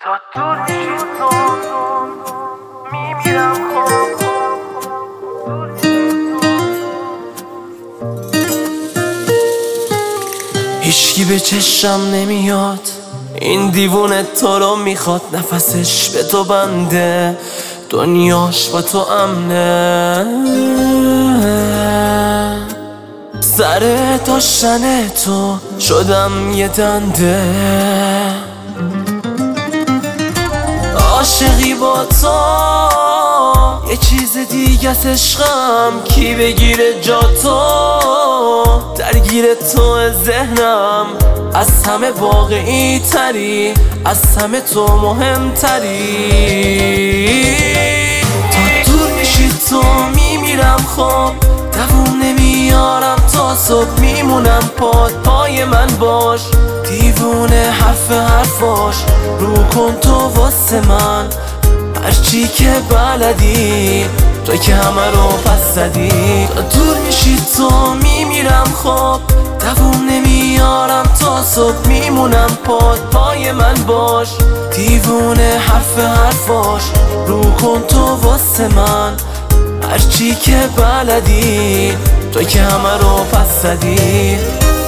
تا دور میشی تو میمیرم خب هیچکی به چشم نمیاد، این دیوونه تو رو میخواد، نفسش به تو بنده، دنیاش با تو امنه. سر داشتن تو شدم یه دنده، عاشقی با تو یه چیز دیگه ست عشقم، کی بگیره جا تو، درگیر تو ذهنم، از همه واقعی تری، از همه تو مهمتری. تا دور میشی تو میمیرم خب، دووم نمیارم تا صبح، میمونم پای من باش، دیوونه حرفاش، رو کن تو واسه من هرچی که بلدی، تو که همه رو پس زدی. تا دور میشی تو میمیرم خب، دووم نمیارم تا صبح، میمونم پای من باش، دیوونه حرفاش، رو کن تو واسه من هرچی که بلدی، تو که همه رو پس زدی.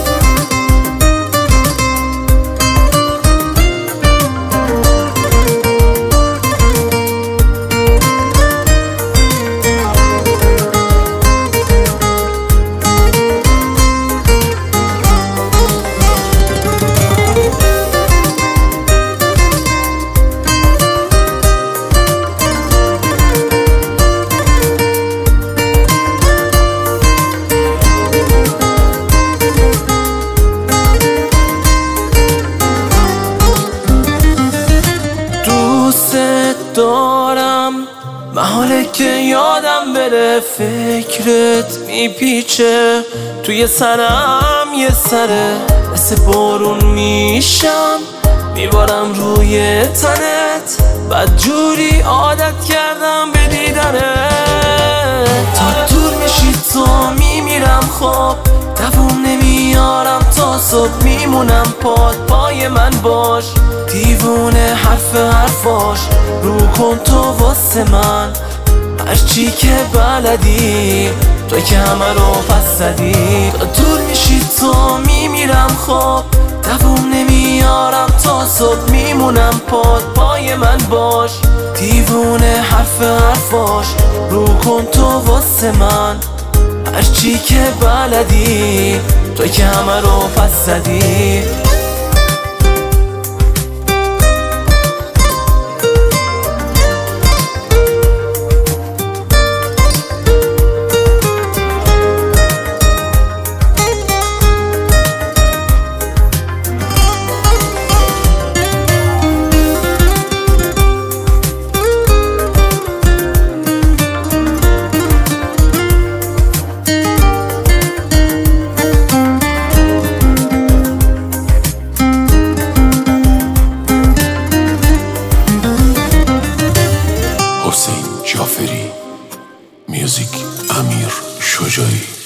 دارم محاله که یادم بره، فکرت میپیچه توی سرم، یه سره مثل بارون میشم، میبارم روی تنت، بدجوری عادت کردم به دیدنت. تا دور میشی تو میمیرم خب، دووم نمیارم تا صبح، میمونم پای من باش، دیوونه حرفاش، رو کن تو واسه من هرچی که بلدی، تو که همه رو پس زدی. تا دور میشی تو میمیرم خب، دووم نمیارم تا صبح، میمونم پای من باش، دیوونه حرفاش، رو کن تو واسه من هرچی که بلدی، تو که همه رو پس زدی. حسین جعفری، میوزیک امیر شجاعی.